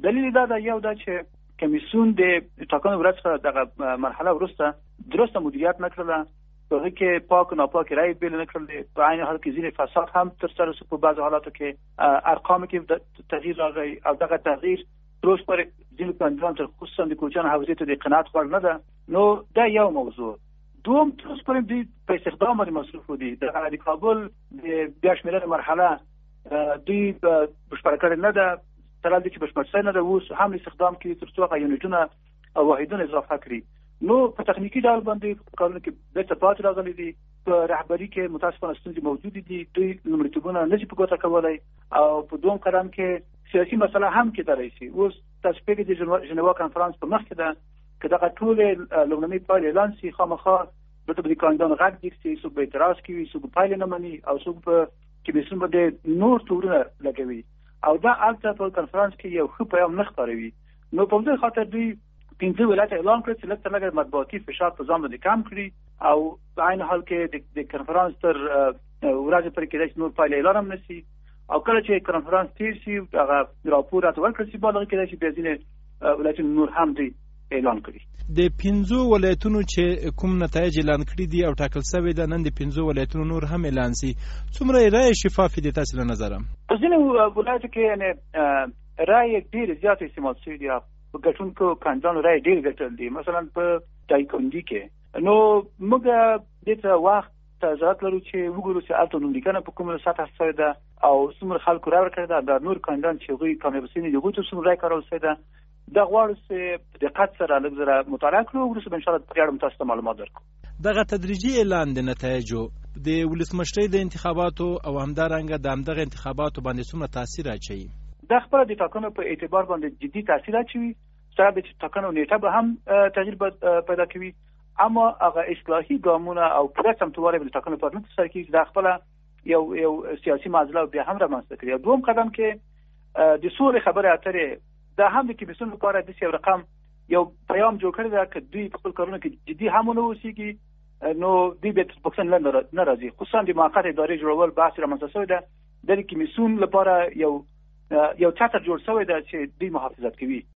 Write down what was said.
دلیل دا یو دا چې کمیسیون د ټاکنو ورځ دغه مرحله وروسته درسته مدیریت نه کړله، په هغه کې پاک او ناپاک رای بیل نه کړل، په عین حال کې ځینې فساد هم ترسره شو، په بعض حالاتو کې ارقام کې تغییر راغی او دغه تغییر تروس پر ځینې کاندیدان تر خصوصا د کوچیانو حوزې ته د قناعت وړ نه ده. نو دا یو موضوع. دوم تروس پر دوی په استخدام باندې مصروف دي. د کابل د بیا شمیرنې مرحله دوی بشپړه کړې نه ده، تر دې چې بشپړ شوی نه ده، اوس هم استخدام کوي تر څو هغه یونټونه او واحدونه اضافه کړي. نو په تخنیکی ډول باندې کارونه کې بیرته پاتې راغلي دي، په رهبري کې متاسفانه ستونزې موجودې دي، دوی لومړیتوبونه نه شي په ګوته کولی او په دوم قدم کې سیاسي مسله هم کېدلی شي. اوس تاسو پوهېږئ د ژنیوا کنفرانس په مخکې ده، که دغه ټولې لومړنۍ پایلې اعلان شي، خامخا دلته به د کاندیدانو غږ دیږي چې څوک به اعتراض کوي، څوک به پایلې نه مني او څوک به کمیسیون باندې نور تورونه لګوي او دا هلته په کنفرانس کې یو ښه پیغام نه خپروي. نو په همدې خاطر دوی 15 ولایت اعلان کړ چې لږ تر لږه مطبوعاتي فشار په ځان باندې کم کړي او په عین حال کې د کنفرانس تر ورځې پورې کېدای شي نور پایلې اعلان هم نه شي او کله چې کنفرانس تیر شي هغه راپور راته ورکړل شي، بعد هغه کېدای شي بیا ځینې ولایتونه نور هم دوی اعلان کړي. د 15 ولایتونو چې کوم نتایج اعلان کړي دي او ټاکل شوی ده، نن د 15 ولایتونو نور هم اعلان شي، څومره رای شفاف دي تاسو له نظره؟ په ځینې ولایتو کې یعنې رای ډېرې زیاتې استعمال شوي دي، په ګټونکو کاندیدانو رای ډېر ګټل دي. مثلا په دایکنډي کې نو موږ دې ته وخت ضرورت لرو چې وګورو چې هلته نوملیکنه په کومه سطح شوې ده او څومره خلکو رای ورکړې ده، د نور کاندیدان چې هغوی کامیابه شوي دي هغوی ته څومره رای کارول شوې ده. دا غواړو چې په دقت سره لږ زره مطالعه کړو، وروسته به انشاءالله په دې اړه تاسو ته معلومات درکړو. دغه تدریجي اعلان د نتایجو د ولسمشرۍ د انتخاباتو او همدارنګه د همدغه انتخاباتو باندې څومره تاثیر اچوي؟ دا خپله د ټاکنو په اعتبار باندې جدي تاثیر اچوي، سره د ټاکنو نیټه به هم تغییر پیدا کوي، اما هغه اصلاحي ګامونه او پوره چمتووالی به د ټاکنو پر نه ترسره کېږي. دا خپله یو سیاسي معضله بیا هم رامنځته کړي. دوم قدم کې د سولې خبرې اترې دا هم د کمیسیون لپاره داسې یو رقم یو پیام جوړ کړی ده که دوی په خپل کارونو کې جدي هم ونه اوسېږي نو دوی بیا تر پوښتنې لاندې نه راځي. خصوصا د موقت ادارې جوړول بحث رامنځته شوی ده، د کمیسیون لپاره یو چتر جوړ شوی ده چې دوی محافظت کوي.